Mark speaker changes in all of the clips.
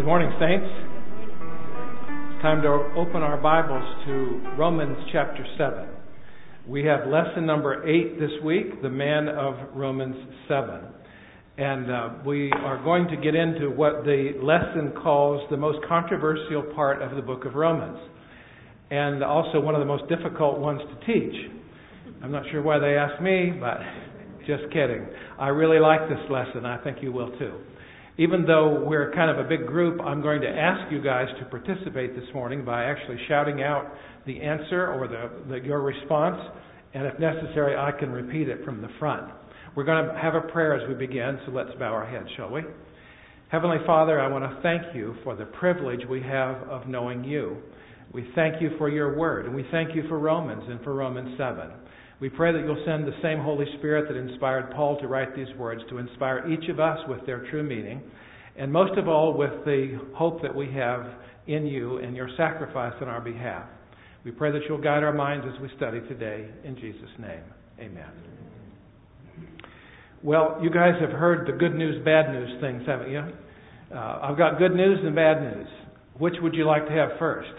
Speaker 1: morning, Saints. It's time to open our Bibles to Romans chapter 7. We have lesson number 8 this week, the man of Romans 7. And we are going to get into what the lesson calls the most controversial part of the book of Romans. And also one of the most difficult ones to teach. I'm not sure why they asked me, but just kidding. I really like this lesson. I think you will too. Even though we're kind of a big group, I'm going to ask you guys to participate this morning by actually shouting out the answer or your response. And if necessary, I can repeat it from the front. We're going to have a prayer as we begin, so let's bow our heads, shall we? Heavenly Father, I want to thank you for the privilege we have of knowing you. We thank you for your word, and we thank you for Romans and for Romans 7. We pray that you'll send the same Holy Spirit that inspired Paul to write these words to inspire each of us with their true meaning, and most of all with the hope that we have in you and your sacrifice on our behalf. We pray that you'll guide our minds as we study today. In Jesus' name, amen. Well, you guys have heard the good news, bad news things, haven't you? I've got good news and bad news. Which would you like to have first?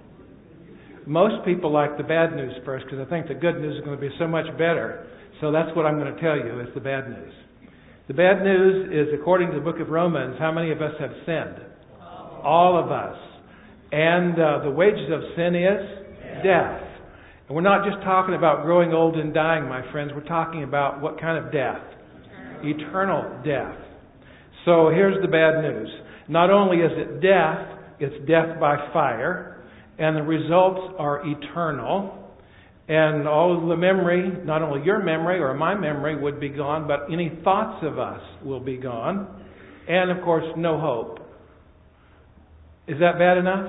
Speaker 1: Most people like the bad news first because I think the good news is going to be so much better. So that's what I'm going to tell you is the bad news. The bad news is, according to the book of Romans, how many of us have sinned? All of us. And the wages of sin is death. And we're not just talking about growing old and dying, my friends. We're talking about what kind of death? Eternal death. So here's the bad news. Not only is it death, it's death by fire. And the results are eternal. And all of the memory, not only your memory or my memory would be gone, but any thoughts of us will be gone. And of course, no hope. Is that bad enough?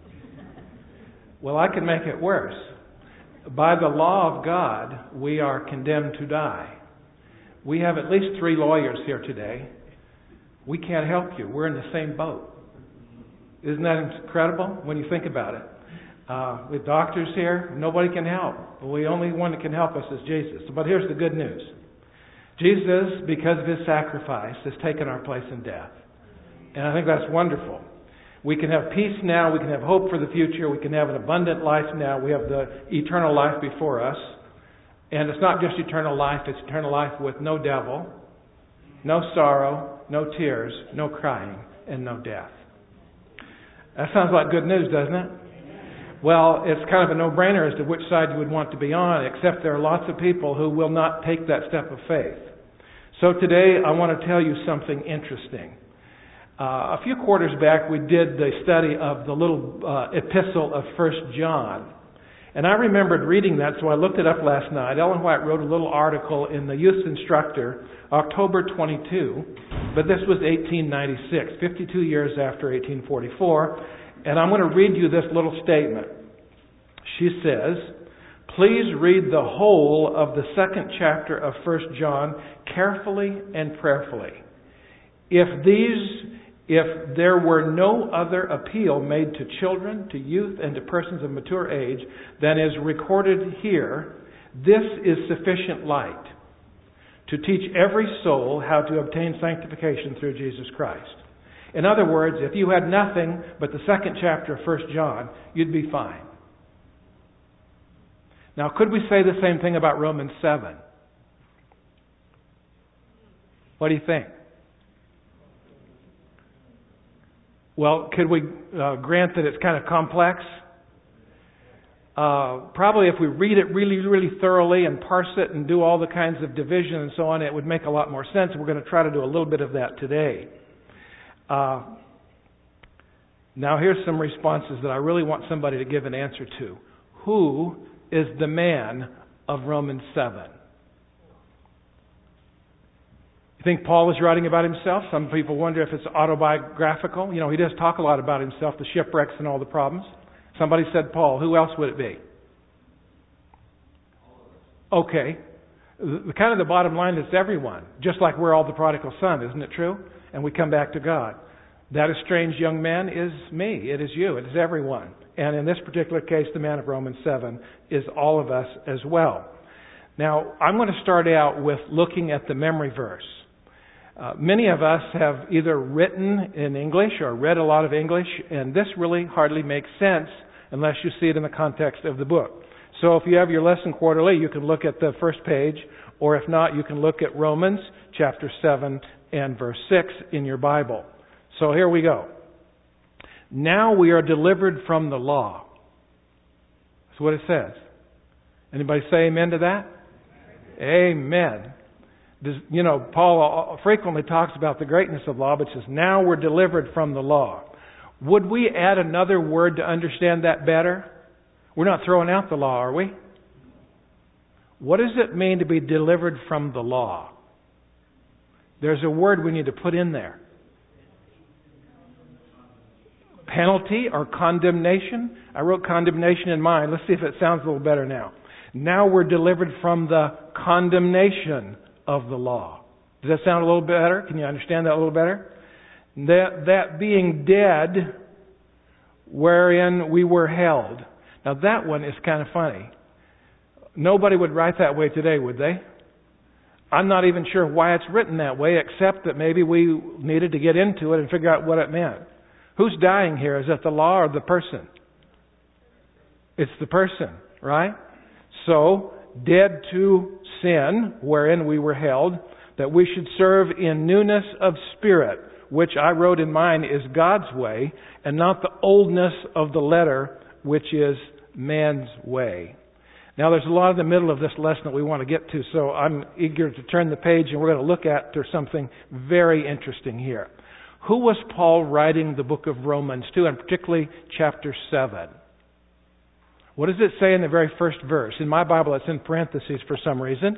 Speaker 1: Well, I can make it worse. By the law of God, we are condemned to die. We have at least 3 lawyers here today. We can't help you. We're in the same boat. Isn't that incredible when you think about it? With doctors here, nobody can help. The only one that can help us is Jesus. But here's the good news. Jesus, because of his sacrifice, has taken our place in death. And I think that's wonderful. We can have peace now. We can have hope for the future. We can have an abundant life now. We have the eternal life before us. And it's not just eternal life. It's eternal life with no devil, no sorrow, no tears, no crying, and no death. That sounds like good news, doesn't it? Well, it's kind of a no-brainer as to which side you would want to be on, except there are lots of people who will not take that step of faith. So today I want to tell you something interesting. A few quarters back we did the study of the little epistle of 1 John. And I remembered reading that, so I looked it up last night. Ellen White wrote a little article in the Youth Instructor, October 22, but this was 1896, 52 years after 1844. And I'm going to read you this little statement. She says, "Please read the whole of the 2nd chapter of 1 John carefully and prayerfully. If there were no other appeal made to children, to youth, and to persons of mature age than is recorded here, this is sufficient light to teach every soul how to obtain sanctification through Jesus Christ." In other words, if you had nothing but the 2nd chapter of 1 John, you'd be fine. Now, could we say the same thing about Romans 7? What do you think? Well, could we grant that it's kind of complex? Probably if we read it really, really thoroughly and parse it and do all the kinds of division and so on, it would make a lot more sense. We're going to try to do a little bit of that today. Now here's some responses that I really want somebody to give an answer to. Who is the man of Romans 7? You think Paul is writing about himself? Some people wonder if it's autobiographical. You know, he does talk a lot about himself, the shipwrecks and all the problems. Somebody said Paul. Who else would it be? Okay. Kind of the bottom line is everyone. Just like we're all the prodigal son, isn't it true? And we come back to God. That estranged young man is me. It is you. It is everyone. And in this particular case, the man of Romans 7 is all of us as well. Now, I'm going to start out with looking at the memory verse. Many of us have either written in English or read a lot of English, and this really hardly makes sense unless you see it in the context of the book. So if you have your lesson quarterly, you can look at the first page, or if not, you can look at Romans chapter 7 and verse 6 in your Bible. So here we go. Now we are delivered from the law. That's what it says. Anybody say amen to that? Amen. Paul frequently talks about the greatness of law, but says, now we're delivered from the law. Would we add another word to understand that better? We're not throwing out the law, are we? What does it mean to be delivered from the law? There's a word we need to put in there. Penalty or condemnation? I wrote condemnation in mine. Let's see if it sounds a little better now. Now we're delivered from the condemnation of the law. Does that sound a little better? Can you understand that a little better? That being dead wherein we were held. Now that one is kind of funny. Nobody would write that way today, would they? I'm not even sure why it's written that way, except that maybe we needed to get into it and figure out what it meant. Who's dying here? Is it the law or the person? It's the person, right? So, dead to sin, wherein we were held, that we should serve in newness of spirit, which I wrote in mine is God's way, and not the oldness of the letter, which is man's way. Now, there's a lot in the middle of this lesson that we want to get to, so I'm eager to turn the page, and we're going to look at something very interesting here. Who was Paul writing the book of Romans to, and particularly chapter 7? What does it say in the very first verse? In my Bible, it's in parentheses for some reason.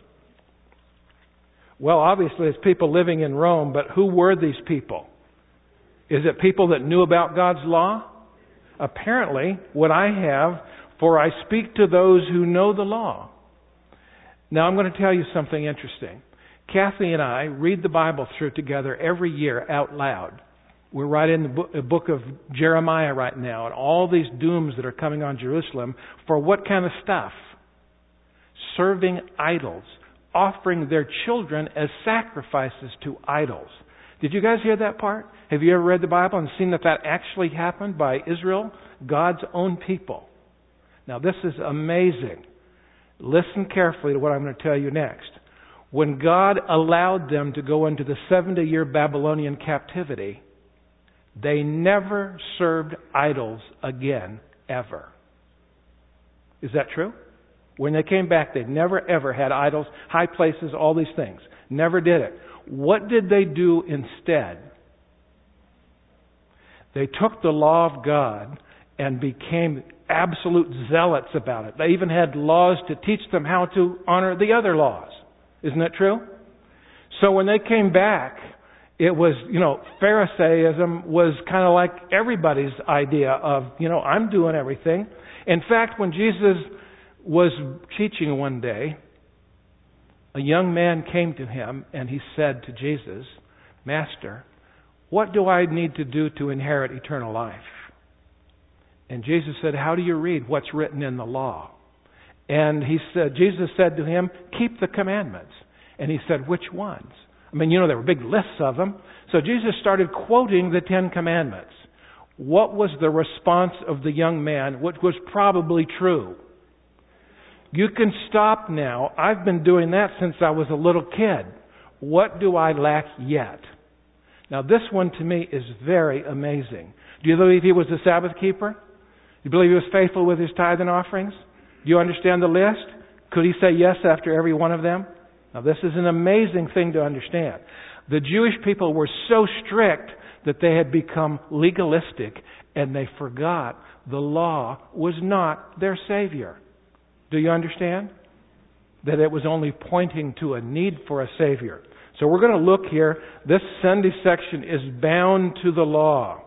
Speaker 1: Well, obviously, it's people living in Rome, but who were these people? Is it people that knew about God's law? Apparently, what I have, for I speak to those who know the law. Now, I'm going to tell you something interesting. Kathy and I read the Bible through together every year out loud. We're right in the book of Jeremiah right now, and all these dooms that are coming on Jerusalem for what kind of stuff? Serving idols, offering their children as sacrifices to idols. Did you guys hear that part? Have you ever read the Bible and seen that actually happened by Israel, God's own people? Now this is amazing. Listen carefully to what I'm going to tell you next. When God allowed them to go into the 70-year Babylonian captivity, they never served idols again, ever. Is that true? When they came back, they never ever had idols, high places, all these things. Never did it. What did they do instead? They took the law of God and became absolute zealots about it. They even had laws to teach them how to honor the other laws. Isn't that true? So when they came back, it was, Pharisaism was kind of like everybody's idea of, I'm doing everything. In fact, when Jesus was teaching one day, a young man came to him and he said to Jesus, Master, what do I need to do to inherit eternal life? And Jesus said, how do you read what's written in the law? And Jesus said to him, keep the commandments. And he said, which ones? There were big lists of them. So Jesus started quoting the 10 Commandments. What was the response of the young man, which was probably true? You can stop now. I've been doing that since I was a little kid. What do I lack yet? Now this one to me is very amazing. Do you believe he was a Sabbath keeper? Do you believe he was faithful with his tithe and offerings? Do you understand the list? Could he say yes after every one of them? Now this is an amazing thing to understand. The Jewish people were so strict that they had become legalistic and they forgot the law was not their Savior. Do you understand? That it was only pointing to a need for a Savior. So we're going to look here. This Sunday section is bound to the law.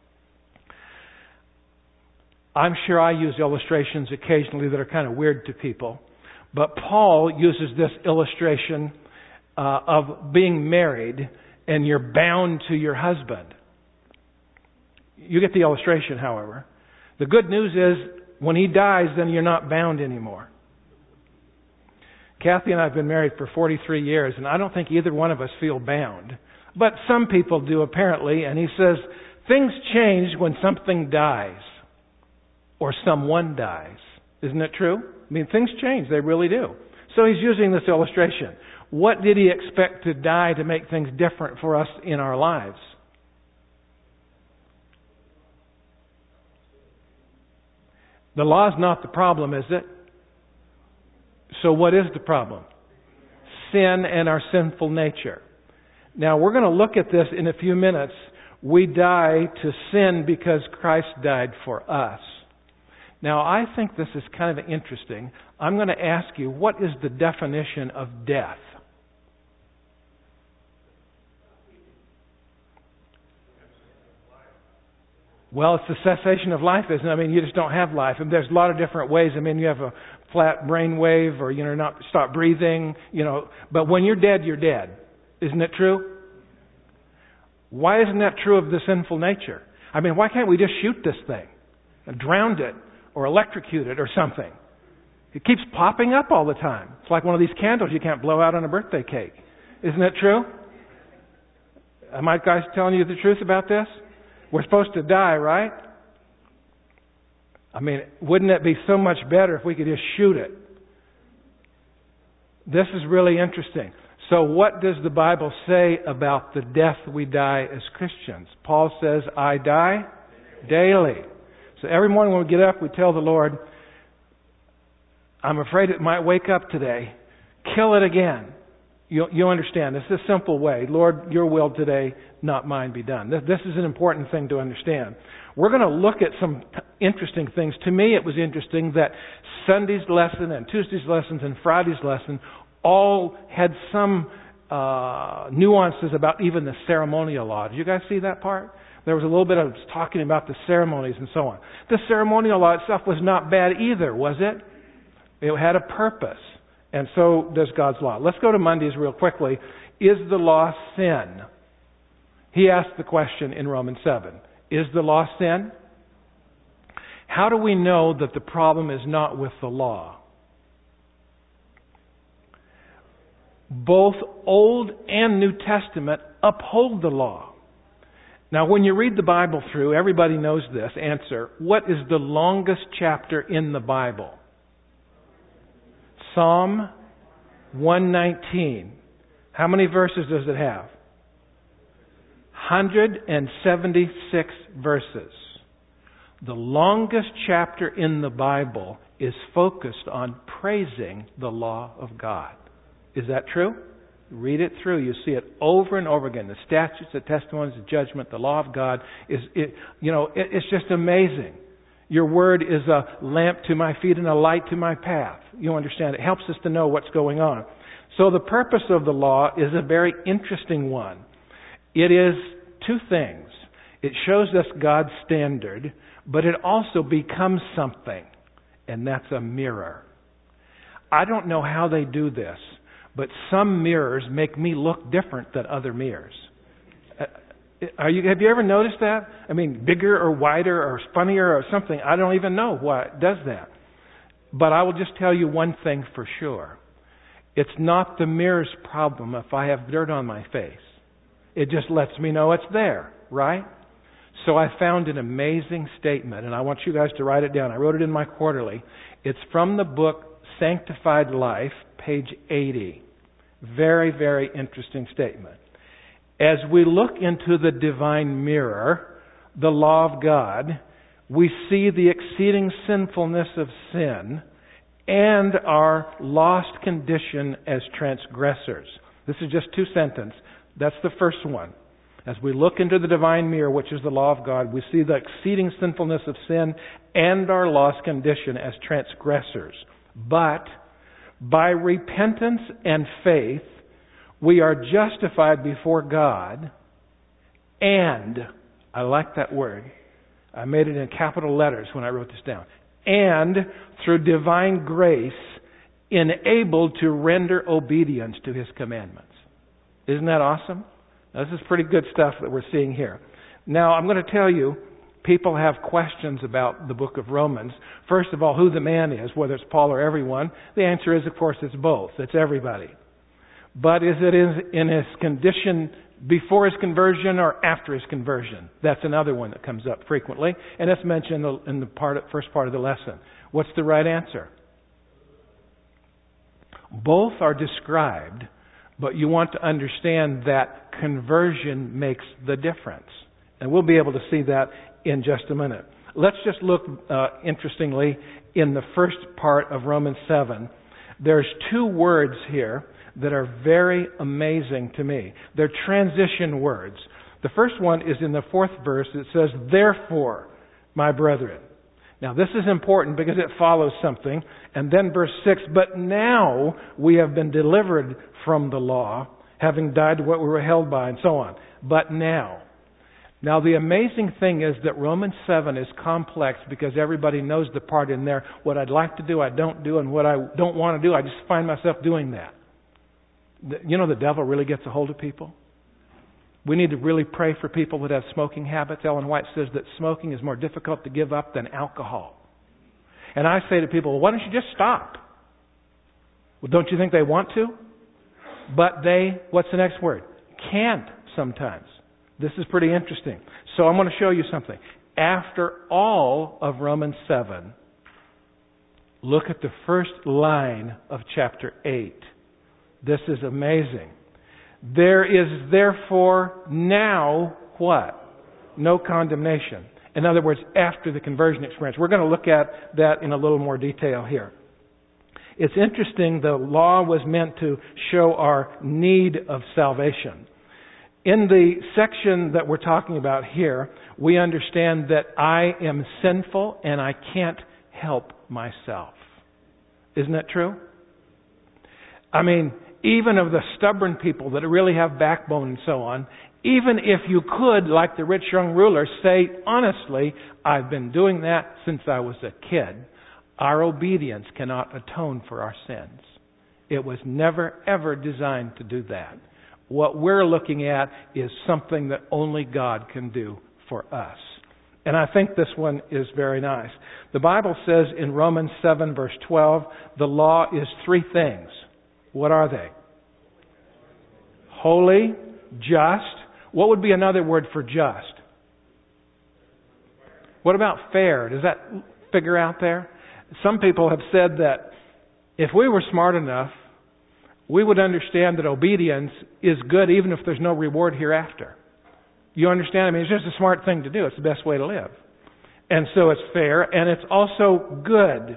Speaker 1: I'm sure I use illustrations occasionally that are kind of weird to people. But Paul uses this illustration of being married and you're bound to your husband. You get the illustration, however. The good news is when he dies, then you're not bound anymore. Kathy and I have been married for 43 years, and I don't think either one of us feel bound. But some people do, apparently, and he says, things change when something dies or someone dies. Isn't it true? I mean, things change. They really do. So he's using this illustration. What did he expect to die to make things different for us in our lives? The law is not the problem, is it? So what is the problem? Sin and our sinful nature. Now, we're going to look at this in a few minutes. We die to sin because Christ died for us. Now, I think this is kind of interesting. I'm going to ask you, what is the definition of death? Well, it's the cessation of life, isn't it? I mean, you just don't have life. And there's a lot of different ways. I mean, you have a flat brain wave or, not stop breathing, But when you're dead, you're dead. Isn't it true? Why isn't that true of the sinful nature? I mean, why can't we just shoot this thing and drown it or electrocute it or something? It keeps popping up all the time. It's like one of these candles you can't blow out on a birthday cake. Isn't it true? Am I guys telling you the truth about this? We're supposed to die, right? I mean, wouldn't it be so much better if we could just shoot it? This is really interesting. So what does the Bible say about the death we die as Christians? Paul says, I die daily. So every morning when we get up, we tell the Lord, I'm afraid it might wake up today. Kill it again. You understand. This is a simple way. Lord, your will today, not mine, be done. This is an important thing to understand. We're going to look at some interesting things. To me, it was interesting that Sunday's lesson and Tuesday's lessons and Friday's lesson all had some nuances about even the ceremonial law. Did you guys see that part? There was a little bit of talking about the ceremonies and so on. The ceremonial law itself was not bad either, was it? It had a purpose. And so does God's law. Let's go to Mondays real quickly. Is the law sin? He asked the question in Romans 7. Is the law sin? How do we know that the problem is not with the law? Both Old and New Testament uphold the law. Now, when you read the Bible through, everybody knows this answer. What is the longest chapter in the Bible? Psalm 119. How many verses does it have? 176 verses. The longest chapter in the Bible is focused on praising the law of God. Is that true? Read it through. You see it over and over again. The statutes, the testimonies, the judgment, the law of God. It's just amazing. Your word is a lamp to my feet and a light to my path. You understand? It helps us to know what's going on. So the purpose of the law is a very interesting one. It is two things. It shows us God's standard, but it also becomes something, and that's a mirror. I don't know how they do this, but some mirrors make me look different than other mirrors. Have you ever noticed that? I mean, bigger or wider or funnier or something. I don't even know what does that. But I will just tell you one thing for sure. It's not the mirror's problem if I have dirt on my face. It just lets me know it's there, right? So I found an amazing statement, and I want you guys to write it down. I wrote it in my quarterly. It's from the book Sanctified Life, page 80. Very, very interesting statement. As we look into the divine mirror, the law of God, we see the exceeding sinfulness of sin and our lost condition as transgressors. This is just two sentences. That's the first one. As we look into the divine mirror, which is the law of God, we see the exceeding sinfulness of sin and our lost condition as transgressors. But by repentance and faith, we are justified before God, and, I like that word, I made it in capital letters when I wrote this down, and through divine grace, enabled to render obedience to His commandments. Isn't that awesome? Now, this is pretty good stuff that we're seeing here. Now, I'm going to tell you, People have questions about the book of Romans. First of all, who the man is, whether it's Paul or everyone. The answer is, of course, it's both. It's everybody. But is it in his condition before his conversion or after his conversion? That's another one that comes up frequently, and it's mentioned in the first part of the lesson. What's the right answer? Both are described, but you want to understand that conversion makes the difference. And we'll be able to see that in just a minute. Let's just look, interestingly, in the first part of Romans 7. There's two words here that are very amazing to me. They're transition words. The first one is in the 4th verse. It says, "Therefore, my brethren." Now, this is important because it follows something. And then verse 6, "But now we have been delivered from the law, having died to what we were held by," and so on. But now. Now, the amazing thing is that Romans 7 is complex because everybody knows the part in there. What I'd like to do, I don't do, and what I don't want to do, I just find myself doing that. You know, the devil really gets a hold of people. We need to really pray for people that have smoking habits. Ellen White says that smoking is more difficult to give up than alcohol. And I say to people, well, why don't you just stop? Well, don't you think they want to? But they, what's the next word? Can't sometimes. This is pretty interesting. So I'm going to show you something. After all of Romans 7, look at the first line of chapter 8. This is amazing. "There is therefore now," what? "No condemnation." In other words, after the conversion experience. We're going to look at that in a little more detail here. It's interesting, the law was meant to show our need of salvation. In the section that we're talking about here, we understand that I am sinful and I can't help myself. Isn't that true? I mean, even of the stubborn people that really have backbone and so on, even if you could, like the rich young ruler, say, honestly, I've been doing that since I was a kid, our obedience cannot atone for our sins. It was never, ever designed to do that. What we're looking at is something that only God can do for us. And I think this one is very nice. The Bible says in Romans 7 verse 12, the law is three things. What are they? Holy, just. What would be another word for just? What about fair? Does that figure out there? Some people have said that if we were smart enough, we would understand that obedience is good even if there's no reward hereafter. You understand? I mean, it's just a smart thing to do. It's the best way to live. And so it's fair, and it's also good.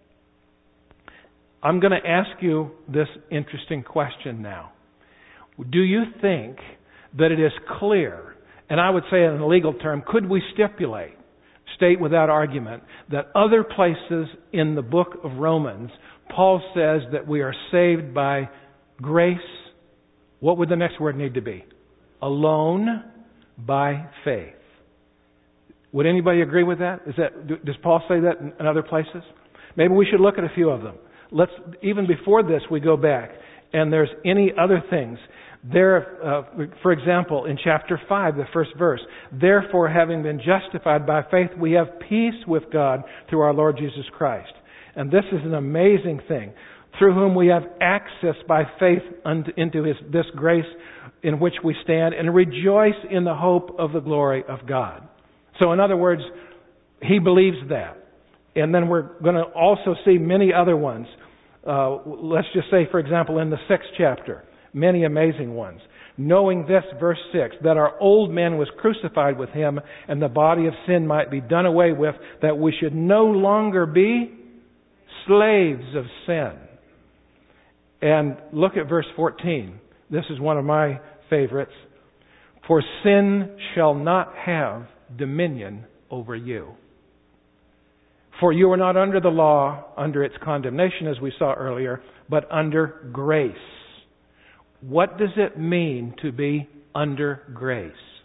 Speaker 1: I'm going to ask you this interesting question now. Do you think that it is clear, and I would say in a legal term, could we state without argument, that other places in the book of Romans, Paul says that we are saved by grace? What would the next word need to be? Alone by faith. Would anybody agree with that? Does Paul say that in other places? Maybe we should look at a few of them. Even before this, we go back, and there's any other things. There, for example, in chapter 5, the first verse, "Therefore, having been justified by faith, we have peace with God through our Lord Jesus Christ." And this is an amazing thing. "Through whom we have access by faith into this grace in which we stand, and rejoice in the hope of the glory of God." So in other words, he believes that. And then we're going to also see many other ones. Let's just say, for example, in the 6th chapter, many amazing ones. "Knowing this," verse 6, "that our old man was crucified with him, and the body of sin might be done away with, that we should no longer be slaves of sin." And look at verse 14. This is one of my favorites. "For sin shall not have dominion over you. For you are not under the law, under its condemnation, as we saw earlier, but under grace." What does it mean to be under grace?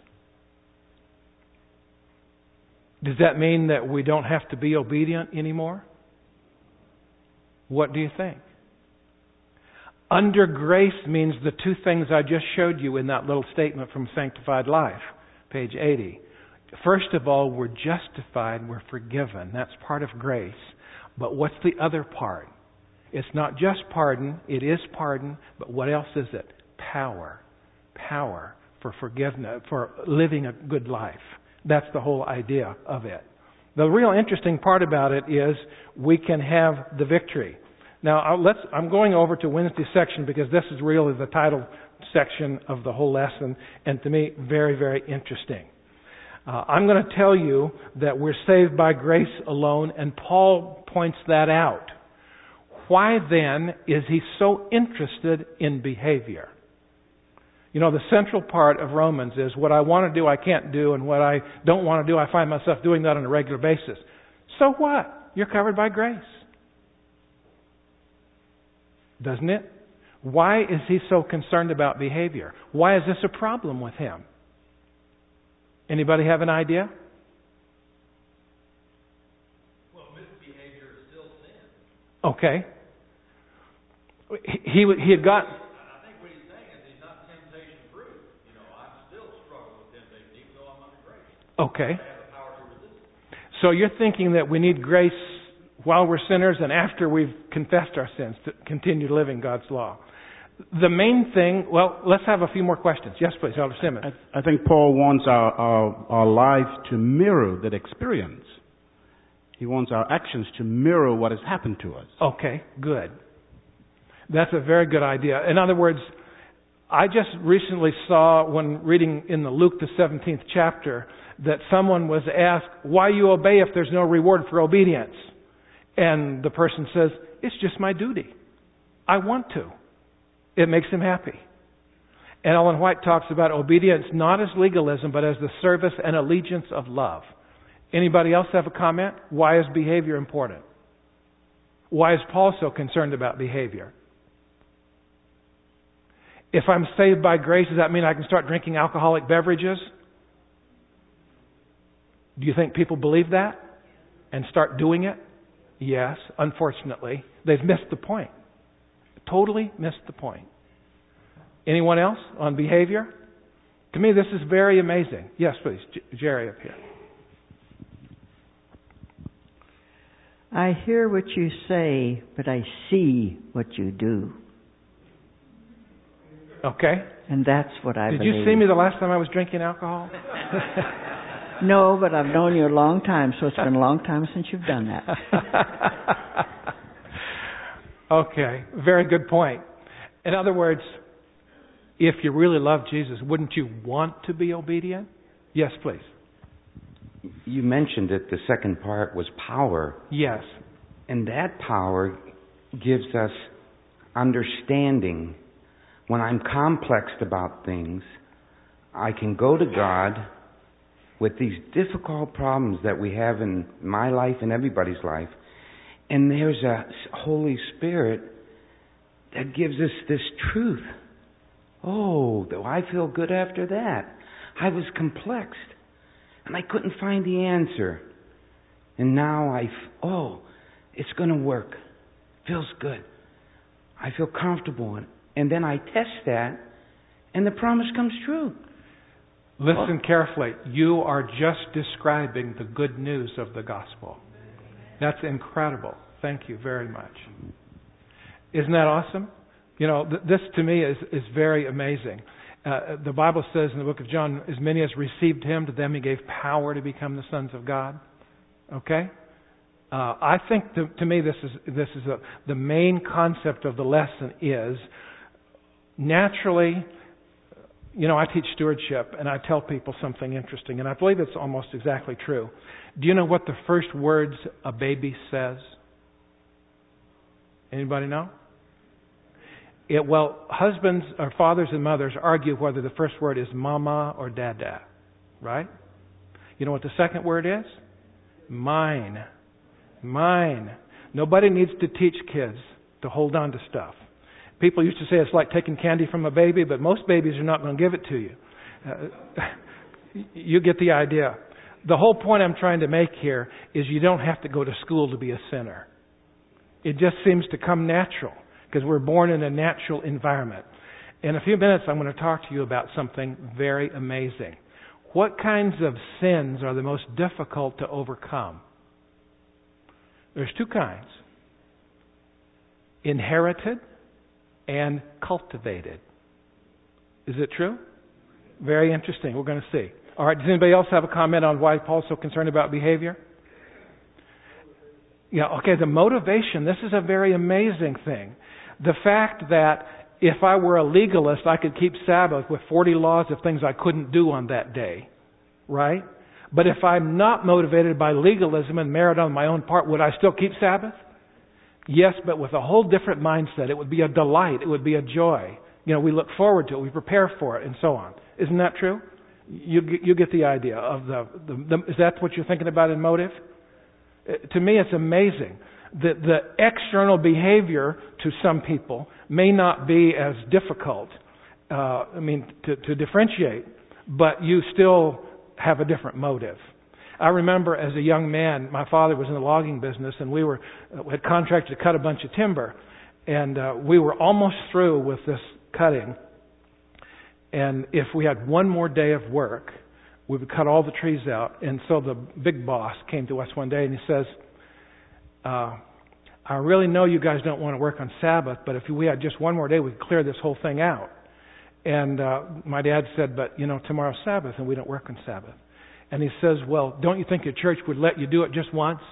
Speaker 1: Does that mean that we don't have to be obedient anymore? What do you think? Under grace means the two things I just showed you in that little statement from Sanctified Life, page 80. First of all, we're justified, we're forgiven. That's part of grace. But what's the other part? It's not just pardon, it is pardon, but what else is it? Power. Power for forgiveness, for living a good life. That's the whole idea of it. The real interesting part about it is we can have the victory. Now, I'm going over to Wednesday's section because this is really the title section of the whole lesson, and to me, very, very interesting. I'm going to tell you that we're saved by grace alone, and Paul points that out. Why then is he so interested in behavior? You know, the central part of Romans is what I want to do, I can't do, and what I don't want to do, I find myself doing that on a regular basis. So what? You're covered by grace. Doesn't it? Why is he so concerned about behavior? Why is this a problem with him? Anybody have an idea?
Speaker 2: Well, misbehavior is still sin.
Speaker 1: Okay. He had got...
Speaker 2: I think what he's saying is he's not temptation proof. You know, I still struggle with temptation even though I'm under grace.
Speaker 1: Okay.
Speaker 2: I have the power to resist it.
Speaker 1: So you're thinking that we need grace while we're sinners and after we've confessed our sins to continue living God's law. The main thing, well, let's have a few more questions. Yes, please, Elder Simmons.
Speaker 3: I think Paul wants our life to mirror that experience. He wants our actions to mirror what has happened to us.
Speaker 1: Okay, good. That's a very good idea. In other words, I just recently saw, when reading in the Luke the 17th chapter, that someone was asked, why you obey if there's no reward for obedience? And the person says, it's just my duty. I want to. It makes him happy. And Ellen White talks about obedience not as legalism, but as the service and allegiance of love. Anybody else have a comment? Why is behavior important? Why is Paul so concerned about behavior? If I'm saved by grace, does that mean I can start drinking alcoholic beverages? Do you think people believe that and start doing it? Yes, unfortunately. They've missed the point. Totally missed the point. Anyone else on behavior? To me, this is very amazing. Yes, please. Jerry up here.
Speaker 4: I hear what you say, but I see what you do.
Speaker 1: Okay.
Speaker 4: And that's what I believe.
Speaker 1: Did you see me the last time I was drinking alcohol?
Speaker 4: No, but I've known you a long time, so it's been a long time since you've done that.
Speaker 1: Okay, very good point. In other words, if you really love Jesus, wouldn't you want to be obedient? Yes, please.
Speaker 5: You mentioned it, the second part was power.
Speaker 1: Yes.
Speaker 5: And that power gives us understanding. When I'm complexed about things, I can go to God with these difficult problems that we have in my life and everybody's life. And there's a Holy Spirit that gives us this truth. Oh, do I feel good after that? I was complexed and I couldn't find the answer. And now it's going to work. Feels good. I feel comfortable in it. And then I test that and the promise comes true.
Speaker 1: Listen carefully. You are just describing the good news of the gospel. That's incredible. Thank you very much. Isn't that awesome? You know, this to me is very amazing. The Bible says in the book of John, as many as received Him, to them He gave power to become the sons of God. Okay? I think to me this is the main concept of the lesson is naturally. You know, I teach stewardship, and I tell people something interesting, and I believe it's almost exactly true. Do you know what the first words a baby says? Anybody know? Well, husbands or fathers and mothers argue whether the first word is mama or dada, right? You know what the second word is? Mine. Mine. Nobody needs to teach kids to hold on to stuff. People used to say it's like taking candy from a baby, but most babies are not going to give it to you. You get the idea. The whole point I'm trying to make here is you don't have to go to school to be a sinner. It just seems to come natural because we're born in a natural environment. In a few minutes, I'm going to talk to you about something very amazing. What kinds of sins are the most difficult to overcome? There's two kinds. Inherited and cultivated. Is it true? Very interesting. We're going to see. All right, does anybody else have a comment on why Paul's so concerned about behavior? Yeah, okay, the motivation. This is a very amazing thing. The fact that if I were a legalist, I could keep Sabbath with 40 laws of things I couldn't do on that day. Right? But if I'm not motivated by legalism and merit on my own part, would I still keep Sabbath? Yes, but with a whole different mindset. It would be a delight. It would be a joy. You know, we look forward to it. We prepare for it and so on. Isn't that true? You get the idea of is that what you're thinking about in motive? To me, it's amazing that the external behavior to some people may not be as difficult, to differentiate, but you still have a different motive. I remember as a young man, my father was in the logging business, and we had contracted to cut a bunch of timber, and we were almost through with this cutting. And if we had one more day of work, we would cut all the trees out. And so the big boss came to us one day and he says, I really know you guys don't want to work on Sabbath, but if we had just one more day, we could clear this whole thing out. And my dad said, but tomorrow's Sabbath and we don't work on Sabbath. And he says, well, don't you think your church would let you do it just once?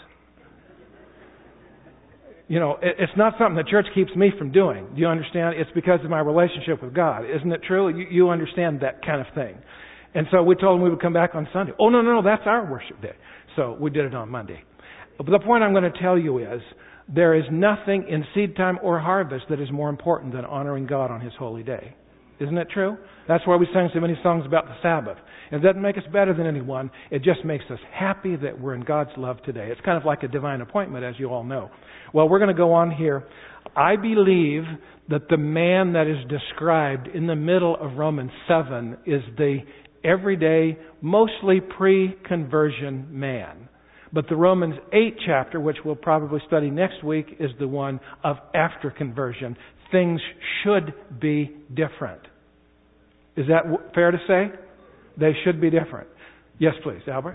Speaker 1: It's not something the church keeps me from doing. Do you understand? It's because of my relationship with God. Isn't it true? You understand that kind of thing. And so we told him we would come back on Sunday. Oh, no, that's our worship day. So we did it on Monday. But the point I'm going to tell you is, there is nothing in seed time or harvest that is more important than honoring God on His holy day. Isn't it true? That's why we sang so many songs about the Sabbath. It doesn't make us better than anyone. It just makes us happy that we're in God's love today. It's kind of like a divine appointment, as you all know. Well, we're going to go on here. I believe that the man that is described in the middle of Romans 7 is the everyday, mostly pre-conversion man. But the Romans 8 chapter, which we'll probably study next week, is the one of after conversion. Things should be different. Is that fair to say? They should be different. Yes, please, Albert.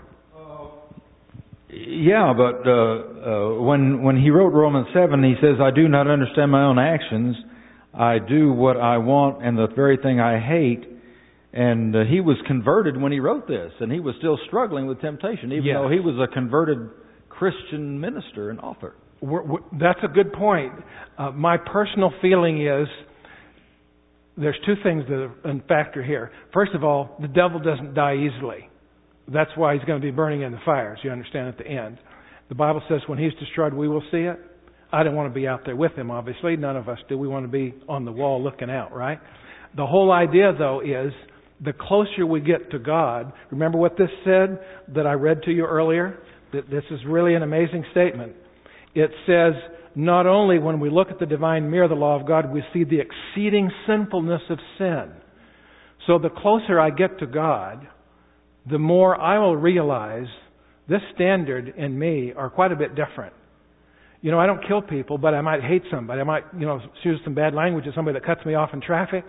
Speaker 2: Yeah, but when he wrote Romans 7, he says, I do not understand my own actions. I do what I want and the very thing I hate. And he was converted when he wrote this, and he was still struggling with temptation, even though he was a converted Christian minister and author.
Speaker 1: That's a good point. My personal feeling is there's two things that are in factor here. First of all, the devil doesn't die easily. That's why he's going to be burning in the fires, you understand, at the end. The Bible says when he's destroyed, we will see it. I don't want to be out there with him, obviously. None of us do. We want to be on the wall looking out, right? The whole idea, though, is the closer we get to God, remember what this said that I read to you earlier? That this is really an amazing statement. It says, not only when we look at the divine mirror, the law of God, we see the exceeding sinfulness of sin. So the closer I get to God, the more I will realize this standard and me are quite a bit different. I don't kill people, but I might hate somebody. I might, use some bad language at somebody that cuts me off in traffic.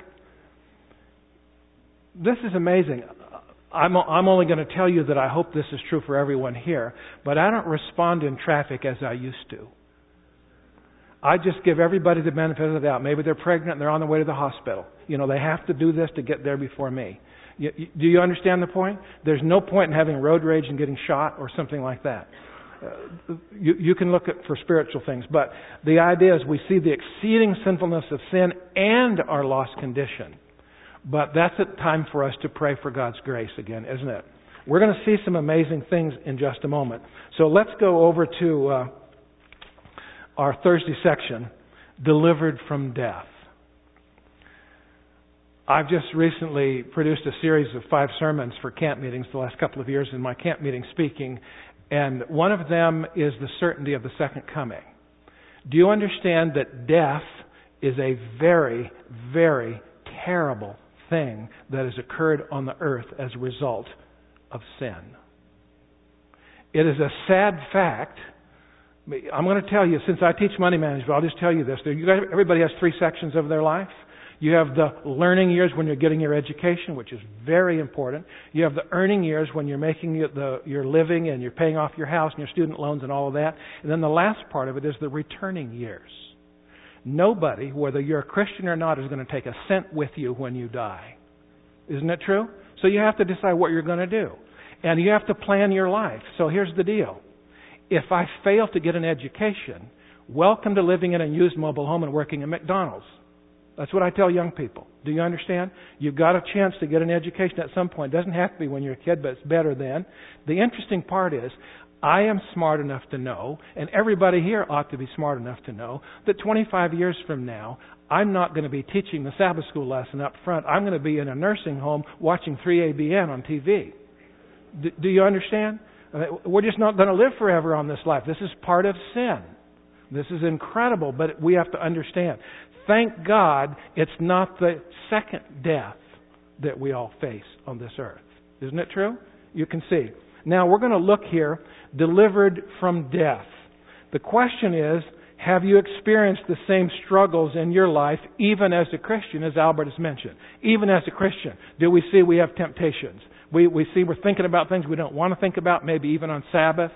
Speaker 1: This is amazing. I'm only going to tell you that I hope this is true for everyone here, but I don't respond in traffic as I used to. I just give everybody the benefit of the doubt. Maybe they're pregnant and they're on their way to the hospital. They have to do this to get there before me. Do you understand the point? There's no point in having road rage and getting shot or something like that. You can look at for spiritual things, but the idea is we see the exceeding sinfulness of sin and our lost condition. But that's a time for us to pray for God's grace again, isn't it? We're going to see some amazing things in just a moment. So let's go over to our Thursday section, Delivered from Death. I've just recently produced a series of 5 sermons for camp meetings the last couple of years in my camp meeting speaking, and one of them is the certainty of the second coming. Do you understand that death is a very, very terrible thing that has occurred on the earth as a result of sin? It is a sad fact. I'm going to tell you, since I teach money management, I'll just tell you this. Everybody has 3 sections of their life. You have the learning years when you're getting your education, which is very important. You have the earning years when you're making your living and you're paying off your house and your student loans and all of that. And then the last part of it is the returning years. Nobody, whether you're a Christian or not, is going to take a cent with you when you die. Isn't it true? So you have to decide what you're going to do. And you have to plan your life. So here's the deal. If I fail to get an education, welcome to living in a used mobile home and working at McDonald's. That's what I tell young people. Do you understand? You've got a chance to get an education at some point. It doesn't have to be when you're a kid, but it's better then. The interesting part is, I am smart enough to know, and everybody here ought to be smart enough to know, that 25 years from now, I'm not going to be teaching the Sabbath school lesson up front. I'm going to be in a nursing home watching 3ABN on TV. Do you understand? We're just not going to live forever on this life. This is part of sin. This is incredible, but we have to understand. Thank God it's not the second death that we all face on this earth. Isn't it true? You can see. Now we're going to look here, delivered from death. The question is, have you experienced the same struggles in your life, even as a Christian, as Albert has mentioned? Even as a Christian, do we see we have temptations? We see we're thinking about things we don't want to think about, maybe even on Sabbath,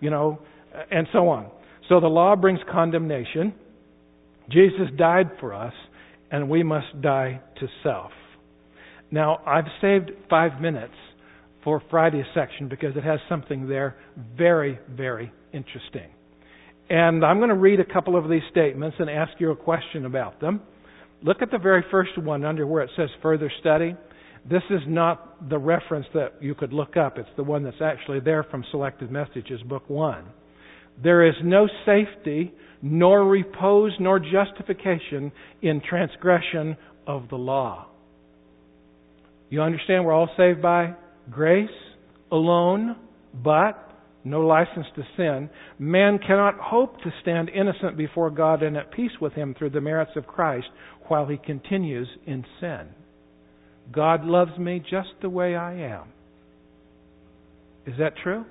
Speaker 1: and so on. So the law brings condemnation. Jesus died for us, and we must die to self. Now, I've saved 5 minutes for Friday's section because it has something there very, very interesting. And I'm going to read a couple of these statements and ask you a question about them. Look at the very first one under where it says further study. This is not the reference that you could look up. It's the one that's actually there from Selected Messages, Book 1. There is no safety, nor repose, nor justification in transgression of the law. You understand we're all saved by grace alone, but no license to sin. Man cannot hope to stand innocent before God and at peace with Him through the merits of Christ while he continues in sin. God loves me just the way I am. Is that true?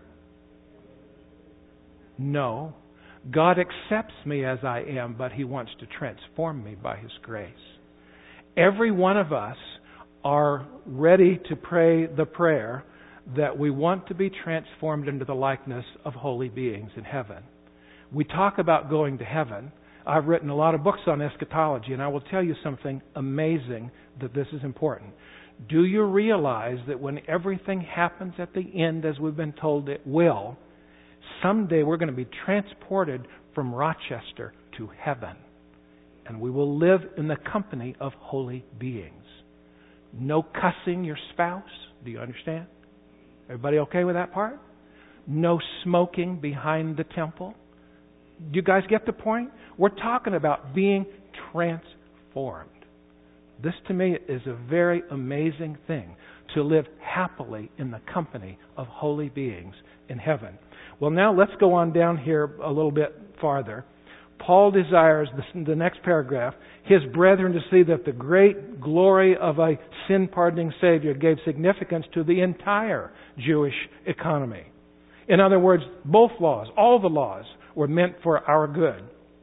Speaker 1: No. God accepts me as I am, but He wants to transform me by His grace. Every one of us are ready to pray the prayer that we want to be transformed into the likeness of holy beings in heaven. We talk about going to heaven. I've written a lot of books on eschatology, and I will tell you something amazing that this is important. Do you realize that when everything happens at the end as we've been told it will, someday we're going to be transported from Rochester to heaven, and we will live in the company of holy beings. No cussing your spouse. Do you understand? Everybody okay with that part? No smoking behind the temple. Do you guys get the point? We're talking about being transformed. This to me is a very amazing thing, to live happily in the company of holy beings in heaven. Well, now let's go on down here a little bit farther. Paul desires, the next paragraph, his brethren to see that the great glory of a sin-pardoning Savior gave significance to the entire Jewish economy. In other words, both laws, all the laws, were meant for our good.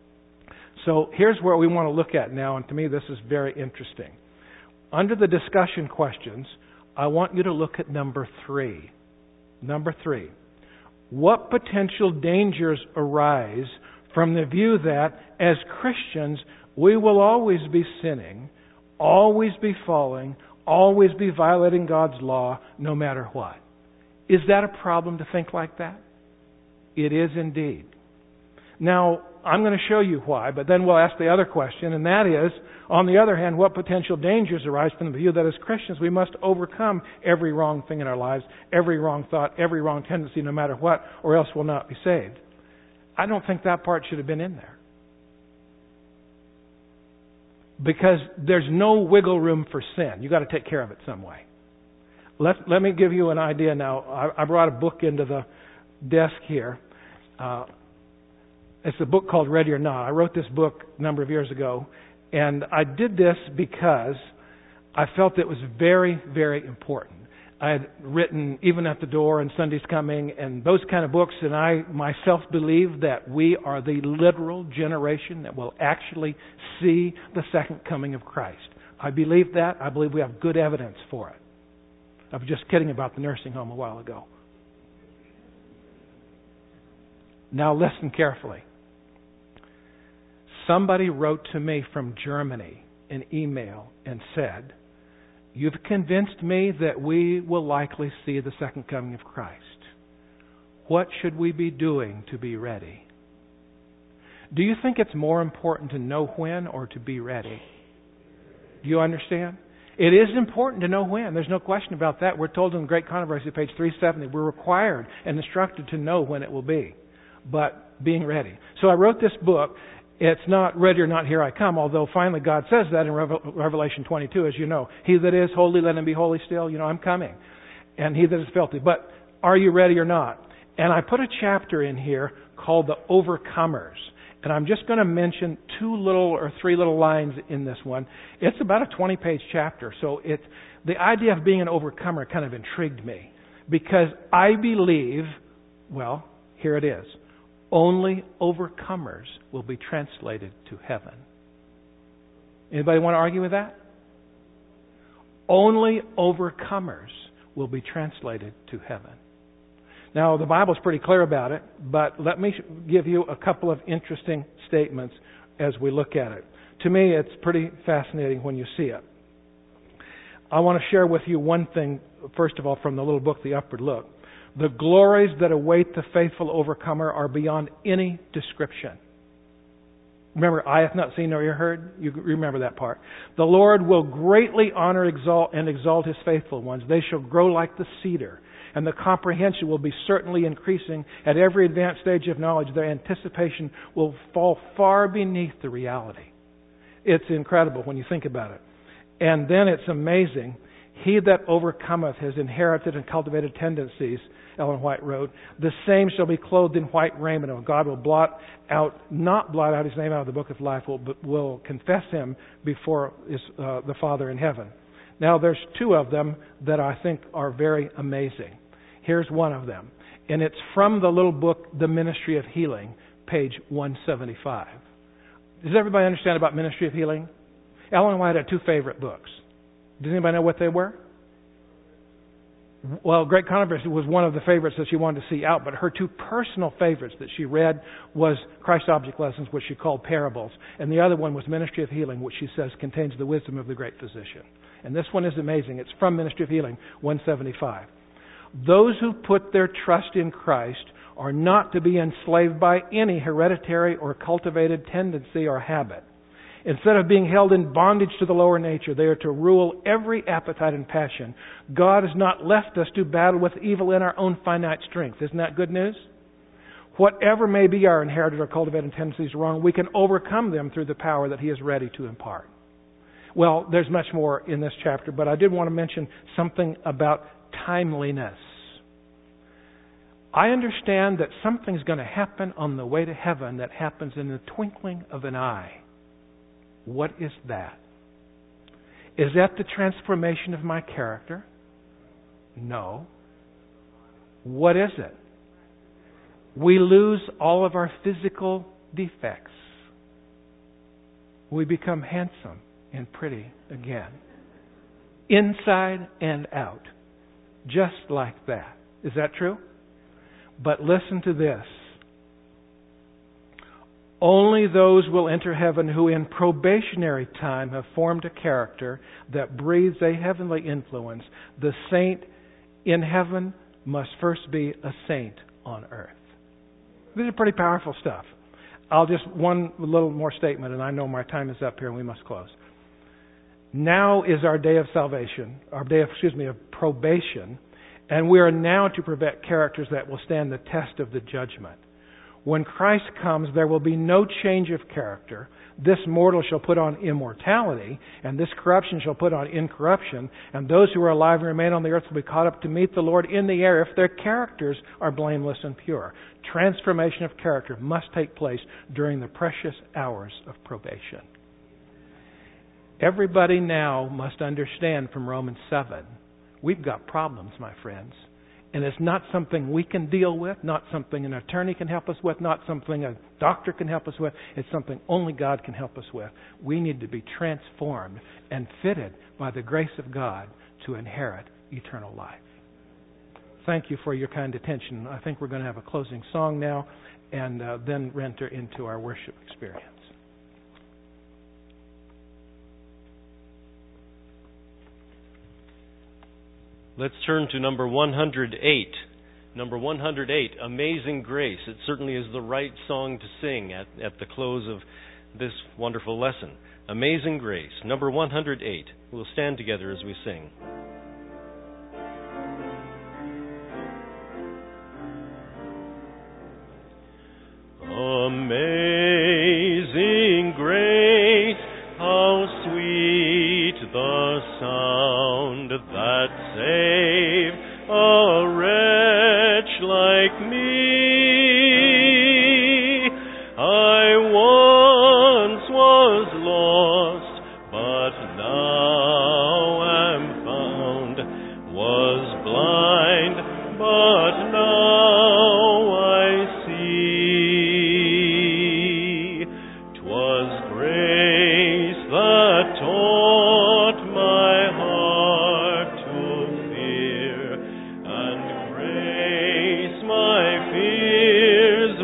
Speaker 1: So here's where we want to look at now, and to me this is very interesting. Under the discussion questions, I want you to look at number 3. Number 3. What potential dangers arise from the view that, as Christians, we will always be sinning, always be falling, always be violating God's law, no matter what? Is that a problem to think like that? It is indeed. Now, I'm going to show you why, but then we'll ask the other question, and that is, on the other hand, what potential dangers arise from the view that as Christians we must overcome every wrong thing in our lives, every wrong thought, every wrong tendency, no matter what, or else we'll not be saved. I don't think that part should have been in there. Because there's no wiggle room for sin. You've got to take care of it some way. Let me give you an idea now. I brought a book into the desk here. It's a book called Ready or Not. I wrote this book a number of years ago, and I did this because I felt it was very, very important. I had written Even at the Door and Sunday's Coming and those kind of books, and I myself believe that we are the literal generation that will actually see the second coming of Christ. I believe that. I believe we have good evidence for it. I was just kidding about the nursing home a while ago. Now listen carefully. Somebody wrote to me from Germany an email and said, "You've convinced me that we will likely see the second coming of Christ. What should we be doing to be ready?" Do you think it's more important to know when or to be ready? Do you understand? It is important to know when. There's no question about that. We're told in the Great Controversy, page 370, we're required and instructed to know when it will be. But being ready. So I wrote this book. It's not ready or not here I come, although finally God says that in Revelation 22, as you know. He that is holy, let him be holy still. You know, I'm coming. And he that is filthy. But are you ready or not? And I put a chapter in here called The Overcomers. And I'm just going to mention 2 little or 3 little lines in this one. It's about a 20-page chapter. So the idea of being an overcomer kind of intrigued me. Because I believe, well, here it is. Only overcomers will be translated to heaven. Anybody want to argue with that? Only overcomers will be translated to heaven. Now, the Bible's pretty clear about it, but let me give you a couple of interesting statements as we look at it. To me, it's pretty fascinating when you see it. I want to share with you one thing, first of all, from the little book, The Upward Look. The glories that await the faithful overcomer are beyond any description. Remember, eye hath not seen nor ear heard? You remember that part. The Lord will greatly honor, exalt His faithful ones. They shall grow like the cedar, and the comprehension will be certainly increasing at every advanced stage of knowledge. Their anticipation will fall far beneath the reality. It's incredible when you think about it. And then it's amazing. He that overcometh has inherited and cultivated tendencies, Ellen White wrote, the same shall be clothed in white raiment, and God will not blot out His name out of the book of life, but will confess Him before the Father in heaven. Now, there's 2 of them that I think are very amazing. Here's one of them, and it's from the little book, The Ministry of Healing, page 175. Does everybody understand about Ministry of Healing? Ellen White had 2 favorite books. Does anybody know what they were? Well, Great Controversy was one of the favorites that she wanted to see out, but her 2 personal favorites that she read was Christ Object Lessons, which she called parables, and the other one was Ministry of Healing, which she says contains the wisdom of the great physician. And this one is amazing. It's from Ministry of Healing, 175. Those who put their trust in Christ are not to be enslaved by any hereditary or cultivated tendency or habit. Instead of being held in bondage to the lower nature, they are to rule every appetite and passion. God has not left us to battle with evil in our own finite strength. Isn't that good news? Whatever may be our inherited or cultivated tendencies wrong, we can overcome them through the power that He is ready to impart. Well, there's much more in this chapter, but I did want to mention something about timeliness. I understand that something's going to happen on the way to heaven that happens in the twinkling of an eye. What is that? Is that the transformation of my character? No. What is it? We lose all of our physical defects. We become handsome and pretty again. Inside and out. Just like that. Is that true? But listen to this. Only those will enter heaven who in probationary time have formed a character that breathes a heavenly influence. The saint in heaven must first be a saint on earth. These are pretty powerful stuff. One little more statement, and I know my time is up here and we must close. Now is our day of salvation, of probation, and we are now to perfect characters that will stand the test of the judgment. When Christ comes, there will be no change of character. This mortal shall put on immortality, and this corruption shall put on incorruption, and those who are alive and remain on the earth will be caught up to meet the Lord in the air if their characters are blameless and pure. Transformation of character must take place during the precious hours of probation. Everybody now must understand from Romans 7, we've got problems, my friends. And it's not something we can deal with, not something an attorney can help us with, not something a doctor can help us with. It's something only God can help us with. We need to be transformed and fitted by the grace of God to inherit eternal life. Thank you for your kind attention. I think we're going to have a closing song now and then enter into our worship experience.
Speaker 6: Let's turn to number 108. Number 108, Amazing Grace. It certainly is the right song to sing at the close of this wonderful lesson. Amazing Grace, number 108. We'll stand together as we sing. Amazing grace, how sweet the sound that saved a wretch like me. I once was lost, but now am found, was blind, but now I see. 'Twas grace that taught my heart to fear, and grace my fears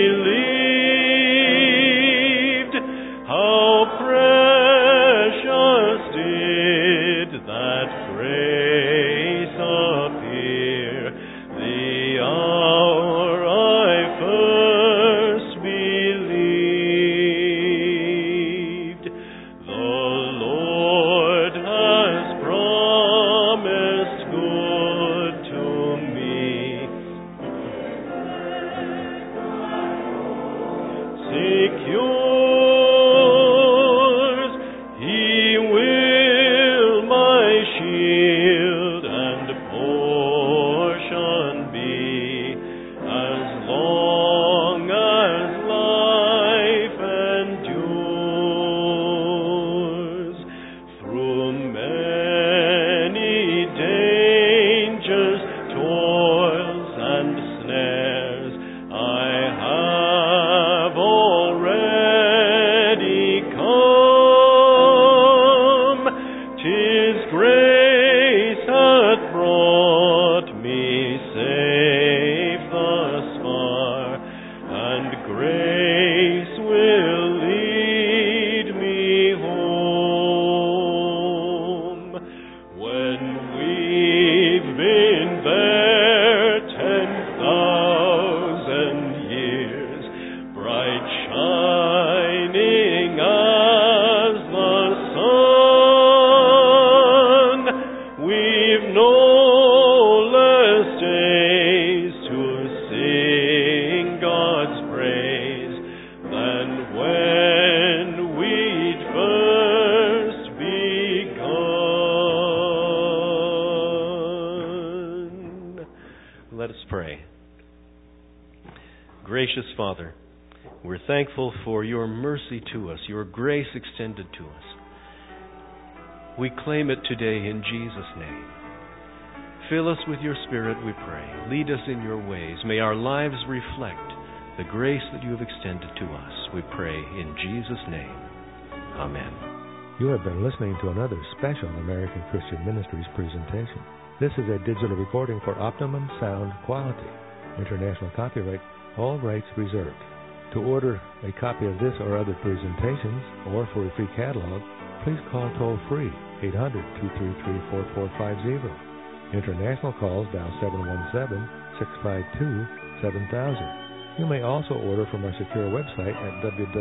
Speaker 6: relieved. How precious did that grace appear the hour I first believed. The Lord has promised good to me. Secures, He will my shield and portion be, as long as life endures. Through many dangers, toils, and snares, I have already come. 'Tis grace hath brought me safe thus far, and grace will lead me home. When we've been there 10,000 years, bright shining as the sun, we've no less days to sing God's praise than when we'd first begun. Let us pray. Gracious Father, we're thankful for your mercy to us, your grace extended to us. We claim it today in Jesus' name. Fill us with your Spirit, we pray. Lead us in your ways. May our lives reflect the grace that you have extended to us. We pray in Jesus' name. Amen.
Speaker 7: You have been listening to another special American Christian Ministries presentation. This is a digital recording for optimum sound quality. International copyright, all rights reserved. To order a copy of this or other presentations, or for a free catalog, please call toll-free 800-233-4450. International calls dial 717-652-7000. You may also order from our secure website at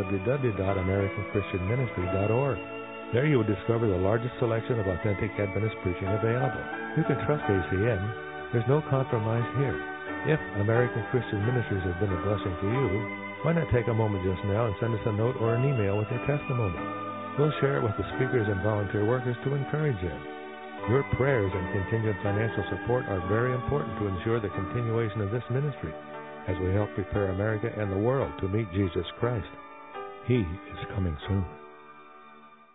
Speaker 7: www.americanchristianministry.org. There you will discover the largest selection of authentic Adventist preaching available. You can trust ACN. There's no compromise here. If American Christian Ministries has been a blessing to you, why not take a moment just now and send us a note or an email with your testimony? We'll share it with the speakers and volunteer workers to encourage them. Your prayers and continued financial support are very important to ensure the continuation of this ministry as we help prepare America and the world to meet Jesus Christ. He is coming soon.